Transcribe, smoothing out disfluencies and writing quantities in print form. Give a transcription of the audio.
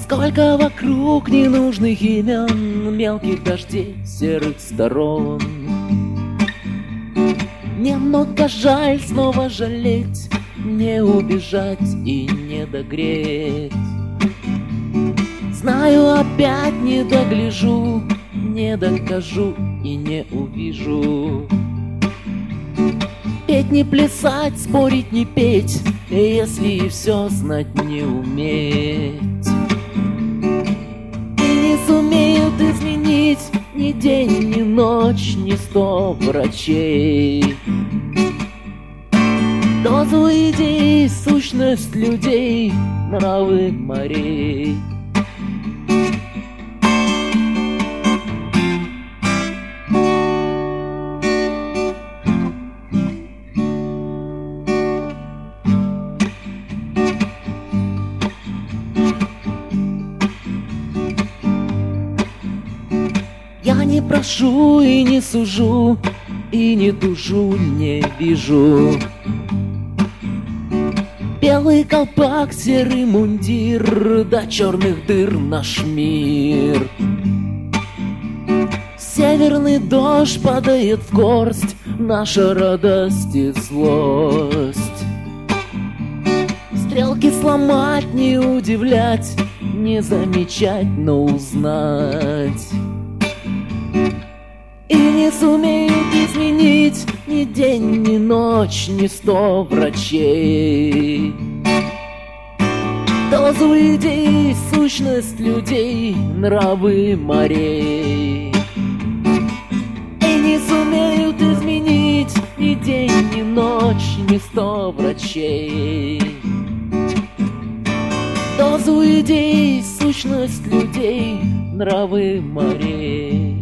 Сколько вокруг ненужных имен, мелких дождей, серых сторон. Немного жаль снова жалеть, не убежать и не догреть. Знаю, опять не догляжу, не докажу и не увижу. Петь не плясать, спорить не петь, если и все знать не уметь. И не сумеют изменить ни день, ни ночь, ни 100 врачей. Дозу идей, сущность людей, нравы морей. Я не прошу и не сужу, и не тужу, не вижу. Белый колпак, серый мундир, до черных дыр наш мир. Северный дождь падает в горсть, наша радость и злость. Стрелки сломать, не удивлять, не замечать, но узнать. И не сумеют изменить ни день, ни ночь, ни 100 врачей. Дозу идей, сущность людей, нравы морей. И не сумеют изменить ни день, ни ночь, ни 100 врачей. Дозу идей, сущность людей, нравы морей.